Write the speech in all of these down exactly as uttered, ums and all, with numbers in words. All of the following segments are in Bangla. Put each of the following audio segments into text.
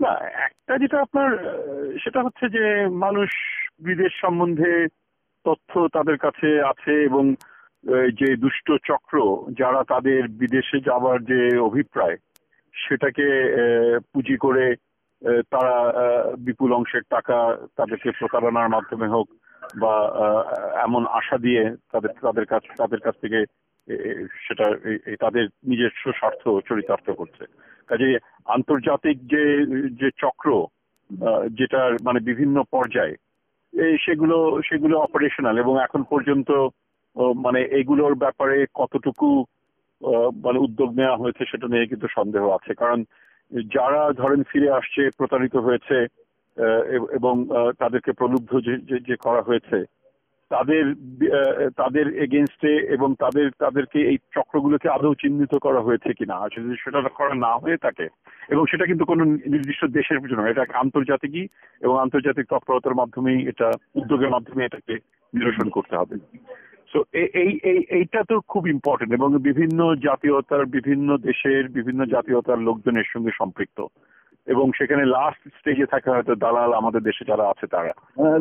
না, একটা যেটা আপনার সেটা হচ্ছে যে মানুষ বিদেশ সম্বন্ধে তথ্য তাদের কাছে আছে, এবং যে দুষ্ট চক্র যারা তাদের বিদেশে যাবার যে অভিপ্রায় সেটাকে পুঁজি করে তারা বিপুল অংশের টাকা তাদেরকে প্রতারণার মাধ্যমে হোক বা এমন আশা দিয়ে তাদের তাদের কাছ তাদের কাছ থেকে সেটা তাদের নিজস্ব স্বার্থ চরিতার্থ করছে। কাজে আন্তর্জাতিক যে যে চক্র যেটার মানে বিভিন্ন পর্যায়ে সেগুলো সেগুলো অপারেশনাল, এবং এখন পর্যন্ত মানে এগুলোর ব্যাপারে কতটুকু মানে উদ্যোগ নেওয়া হয়েছে সেটা নিয়ে কিন্তু সন্দেহ আছে। কারণ যারা ধরেন ফিরে আসছে প্রতারিত হয়েছে এবং তাদেরকে প্রলুব্ধ যে করা হয়েছে তাদের তাদের এগেনস্টে এবং তাদের তাদেরকে এই চক্রগুলোকে আদৌ চিহ্নিত করা হয়েছে কিনা, যদি সেটা করা না হয়ে থাকে, এবং সেটা কিন্তু কোনো নির্দিষ্ট দেশের জন্য, এটা আন্তর্জাতিকই এবং আন্তর্জাতিক তৎপরতার মাধ্যমেই এটা উদ্যোগের মাধ্যমে এটাকে নিরসন করতে হবে। সো এই এইটা তো খুব ইম্পর্টেন্ট, এবং বিভিন্ন জাতীয়তার বিভিন্ন দেশের বিভিন্ন জাতীয়তার লোকজনের সঙ্গে সম্পৃক্ত, এবং সেখানে লাস্ট স্টেজে থাকে হয়তো দালাল আমাদের দেশে যারা আছে তারা।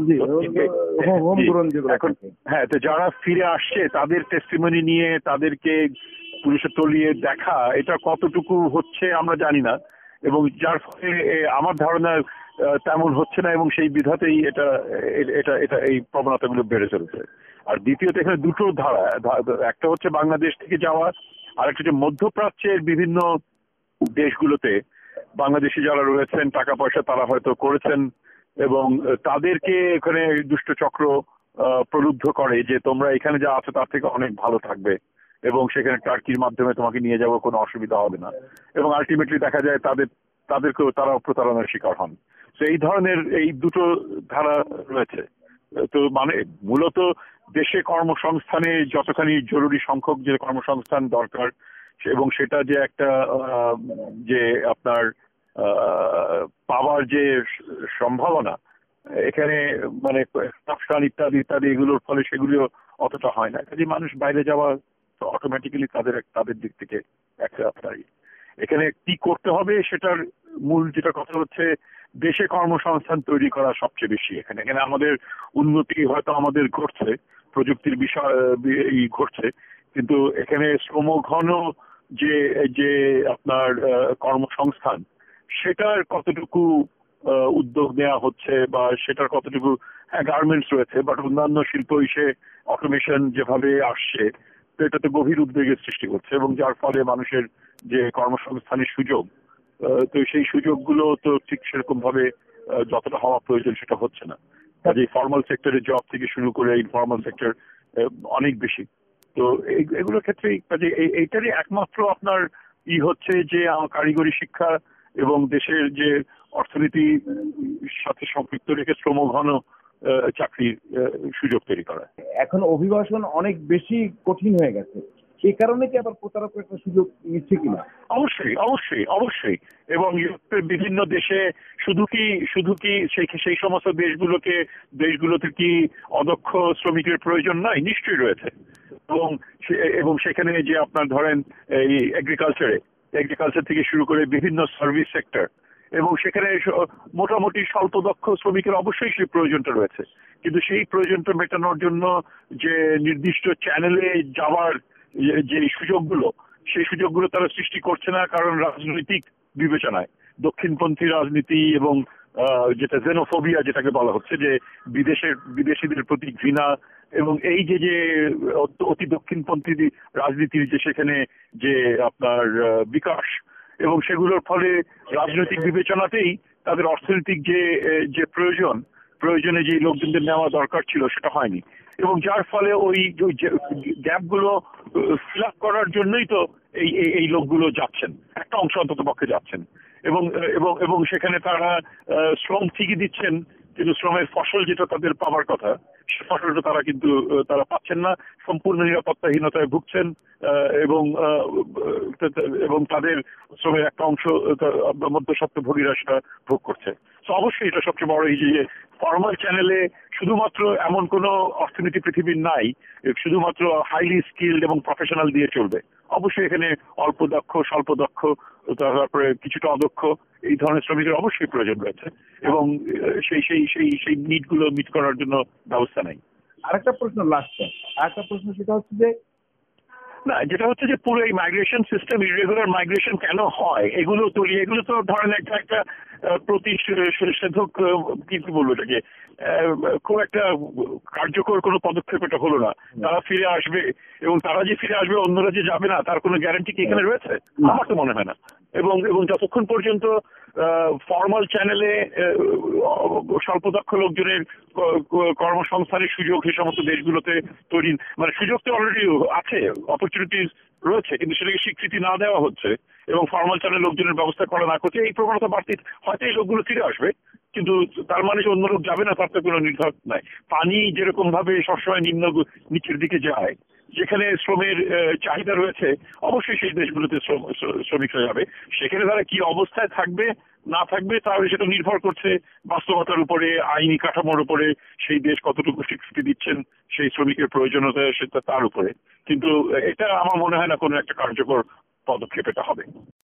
এখন হ্যাঁ, তো যারা ফিরে আসছে তাদের টেস্টিমনি নিয়ে তাদেরকে পুলিশে তলিয়ে দেখা এটা কতটুকু হচ্ছে আমরা জানি না, এবং যার ফলে আমার ধারণা তেমন হচ্ছে না, এবং সেই বিধাতেই এটা এটা এটা এই প্রবণতাগুলো বেড়ে চলেছে। আর দ্বিতীয়ত এখানে দুটো ধারা, একটা হচ্ছে বাংলাদেশ থেকে যাওয়া, আর একটা হচ্ছে মধ্যপ্রাচ্যের বিভিন্ন দেশগুলোতে বাংলাদেশি যারা রয়েছেন টাকা পয়সা তারা হয়তো করেছেন, এবং তাদেরকে এখানে দুষ্ট চক্র প্রলুব্ধ করে যে তোমরা এখানে যা আছো তার থেকে অনেক ভালো থাকবে, এবং সেখানে টার্কির মাধ্যমে তোমাকে নিয়ে যাবো, কোনো অসুবিধা হবে না, এবং আলটিমেটলি দেখা যায় তাদের তাদেরকেও তারাও প্রতারণার শিকার হন। তো এই ধরনের এই দুটো ধারা রয়েছে। তো মানে মূলত দেশে কর্মসংস্থানে যতখানি জরুরি সংখ্যক যে কর্মসংস্থান দরকার, এবং সেটা যে একটা যে আপনার পাওয়ার যে সম্ভাবনা এখানে মানে সংস্থান ইত্যাদি ইত্যাদি এগুলোর ফলে সেগুলিও অতটা হয় না। কাজে মানুষ বাইরে যাওয়া অটোমেটিক্যালি তাদের তাদের দিক থেকে একটা আপনার এখানে কি করতে হবে সেটার মূল যেটা কথা হচ্ছে দেশে কর্মসংস্থান তৈরি করা সবচেয়ে বেশি। এখানে এখানে আমাদের উন্নতি হয়তো আমাদের ঘটছে, প্রযুক্তির বিষয় ঘটছে, কিন্তু এখানে শ্রমঘন যে যে আপনার কর্মসংস্থান সেটার কতটুকু উদ্যোগ নেওয়া হচ্ছে বা সেটার কতটুকু, হ্যাঁ গার্মেন্টস রয়েছে, বাট অন্যান্য শিল্প হিসেবে অটোমেশন যেভাবে আসছে তো এটাতে গভীর উদ্বেগের সৃষ্টি করছে, এবং যার ফলে মানুষের যে কর্মসংস্থানের সুযোগ তো সেই সুযোগগুলো তো ঠিক সেরকম ভাবে যতটা হওয়া প্রয়োজন সেটা হচ্ছে না। কাজে ফর্মাল সেক্টরের জব থেকে শুরু করে ইনফর্মাল সেক্টর অনেক বেশি। তো এগুলোর ক্ষেত্রে কাজে এইটারই একমাত্র আপনার ই হচ্ছে যে কারিগরি শিক্ষা এবং দেশের যে অর্থনীতির সাথে সম্পৃক্ত রেখে শ্রমঘন চাকরির সুযোগ তৈরি করা। এখন অভিবাসন অনেক বেশি কঠিন হয়ে গেছে, সেই কারণে কি আবার প্রতারক একটা সুযোগ নিচ্ছে কিনা? অবশ্যই অবশ্যই অবশ্যই এবং ইউরোপের বিভিন্ন দেশে শুধু কি শুধু কি সেই সেই সমস্ত দেশগুলোকে দেশগুলোতে কি অদক্ষ শ্রমিকের প্রয়োজন নাই? নিশ্চয়ই রয়েছে, এবং এবং সেখানে যে আপনার ধরেন এই এগ্রিকালচারে এগ্রিকালচার থেকে শুরু করে বিভিন্ন সার্ভিস সেক্টর, এবং সেখানে মোটামুটি স্বল্প দক্ষ শ্রমিকের অবশ্যই সেই প্রয়োজনটা রয়েছে, কিন্তু সেই প্রয়োজনটা মেটানোর জন্য যে নির্দিষ্ট চ্যানেলে যাওয়ার যে সুযোগগুলো সেই সুযোগগুলো তারা সৃষ্টি করছে না, কারণ রাজনৈতিক বিবেচনায় দক্ষিণপন্থী রাজনীতি এবং যেটা জেনোফোবিয়া যেটাকে বলা হচ্ছে যে বিদেশের বিদেশিদের প্রতি ঘৃণা, এবং এই যে যে অতি দক্ষিণপন্থী রাজনীতির যে সেখানে যে আপনার বিকাশ, এবং সেগুলোর ফলে রাজনৈতিক বিবেচনাতেই তাদের অর্থনৈতিক যে যে প্রয়োজন প্রয়োজনে যে লোকজনদের নেওয়া দরকার ছিল সেটা হয়নি, এবং যার ফলে ওই গ্যাপগুলো ফিল আপ করার জন্যই তো এই এই লোকগুলো যাচ্ছেন, একটা অংশ অন্তত পক্ষে যাচ্ছেন, এবং এবং এবং সেখানে তারা শ্রম ঠিকই দিচ্ছেন, কিন্তু শ্রমের ফসল যেটা তাদের পাওয়ার কথা সে ফসলটা তারা কিন্তু তারা পাচ্ছেন না, সম্পূর্ণ নিরাপত্তাহীনতায় ভুগছেন, এবং এবং তাদের শ্রমের একটা অংশ মধ্যস্বত্বভোগীরা সেটা ভোগ করছে। তো অবশ্যই এটা সবচেয়ে বড় এই যে ফর্মাল চ্যানেলে শুধুমাত্র এমন কোনো অর্থনীতি পৃথিবীর নাই শুধুমাত্র হাইলি স্কিলড এবং প্রফেশনাল দিয়ে চলবে। অবশ্যই এখানে অল্প দক্ষ, স্বল্প দক্ষ, তারপরে কিছুটা অদক্ষ এই ধরনের শ্রমিকের অবশ্যই প্রয়োজন রয়েছে এবং সেই সেই সেই সেই নিড গুলো মিট করার জন্য ব্যবস্থা নাই। আরেকটা প্রশ্ন লাস্টে, আরেকটা প্রশ্ন সেটা হচ্ছে যে না, যেটা হচ্ছে যে পুরো এই মাইগ্রেশন সিস্টেম, ইরেগুলার মাইগ্রেশন কেন হয় এগুলো তুলি, এগুলো তো ধরেন একটা একটা প্রতিষেধক, কি বলবো এটাকে, খুব একটা কার্যকর কোনো পদক্ষেপ এটা হলো না। তারা ফিরে আসবে এবং তারা যে ফিরে আসবে অন্যরা যে যাবে না তার কোনো গ্যারান্টি কি এখানে রয়েছে? আমার তো মনে হয় না। এবং এবং যতক্ষণ পর্যন্ত ফর্মাল চ্যানেলে স্বল্পদক্ষ লোকজনের কর্মসংস্থানের সুযোগ এই সমস্ত দেশগুলোতে তৈরি, মানে সুযোগ তো অলরেডি আছে, অপরচুনিটিস রয়েছে, কিন্তু সেটাকে স্বীকৃতি না দেওয়া হচ্ছে এবং ফর্মাল চ্যানেল লোকজনের ব্যবস্থা করা না করছে, এই প্রবণতা বাড়তি, হয়তো এই লোকগুলো ফিরে আসবে কিন্তু তার মানে যে অন্য লোক যাবে না তার তো কোনো নির্ধারণ নাই। পানি যেরকম ভাবে সবসময় নিম্ন নিচের দিকে যায়, যেখানে শ্রমের চাহিদা রয়েছে অবশ্যই সেই দেশগুলোতে শ্রমিকরা যাবে। সেখানে তারা কি অবস্থায় থাকবে না থাকবে তাহলে সেটা নির্ভর করছে বাস্তবতার উপরে, আইনি কাঠামোর উপরে, সেই দেশ কতটুকু স্বীকৃতি দিচ্ছেন সেই শ্রমিকের প্রয়োজনীয়তা সেটা তার উপরে। কিন্তু এটা আমার মনে হয় না কোনো একটা কার্যকর পদক্ষেপ এটা হবে।